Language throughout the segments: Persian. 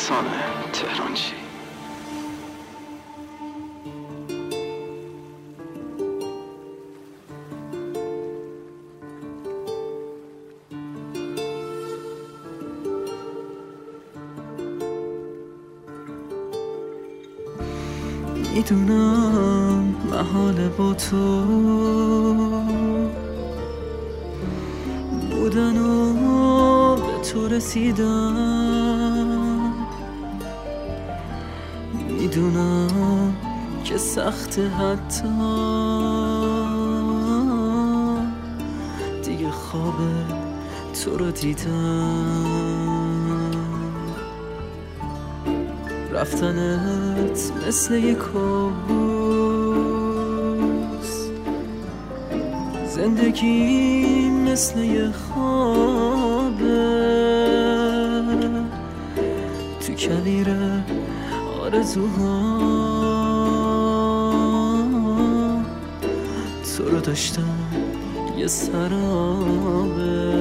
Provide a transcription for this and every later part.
رقصانه تهران چی؟ میدونم محاله با تو بودن و به تو رسیدم، میدونم که سخته حتی دیگه خواب تو رو دیدم. رفتنت مثل یک کابوس، زندگی مثل یه خوابه تو کلیر آرزوها. تو رو داشتم یه سرابه،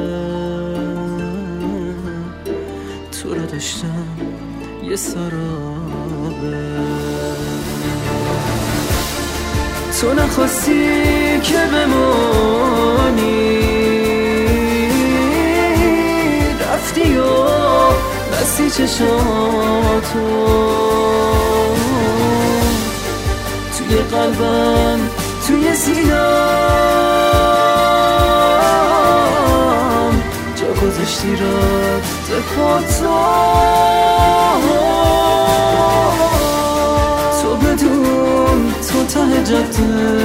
تو رو داشتم یه سرابه. تو نخواستی که بمانی، رفتی و بستی چشاتو توی قلبم، توی سینم جا گذاشتی رد پاتو. تو بدون تو ته جاده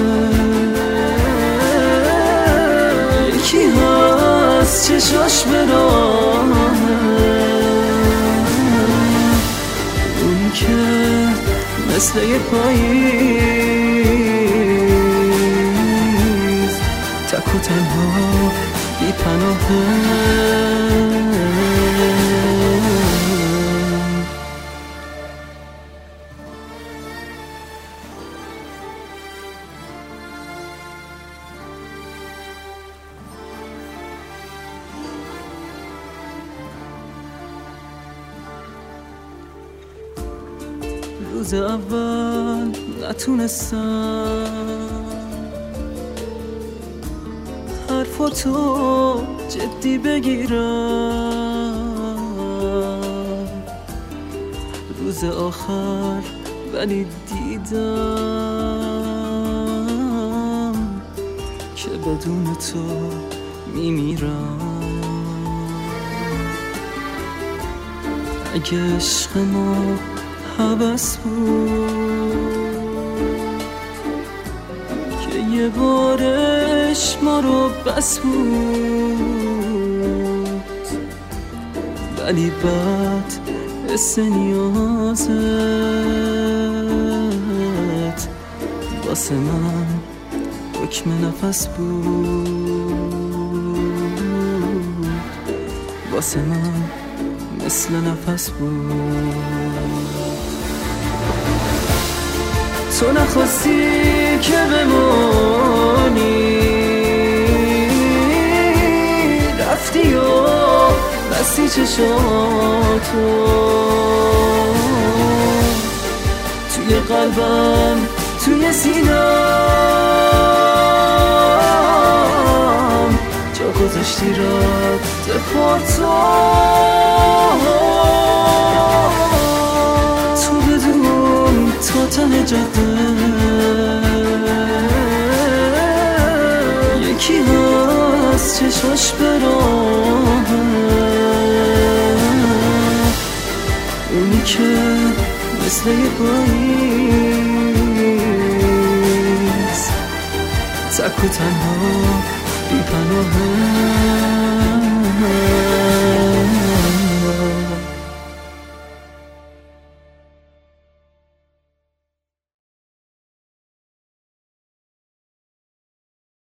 یکی هست چشاش براهه، اون که مثل یه پاییز تک و تنها بی پناهه. روز اول نتونستم حرفاتو جدی بگیرم، روز آخر ولی دیدم که بدون تو میمیرم. اگه عشق ما هوس بود که یه بارش ما رو بس بود، ولی بعد حس نیازت واسه من حکم نفس بود، واسه من مثل نفس بود. تو نخواستی که بمانی، رفتی و بستی چشاتو توی قلبم، توی سینم جا گذاشتی رد پاتو. تو بدون تو ته جاده یکی هست چشاش براهه، اونی که مثل یه پاییز تک و تنها بی پناهه.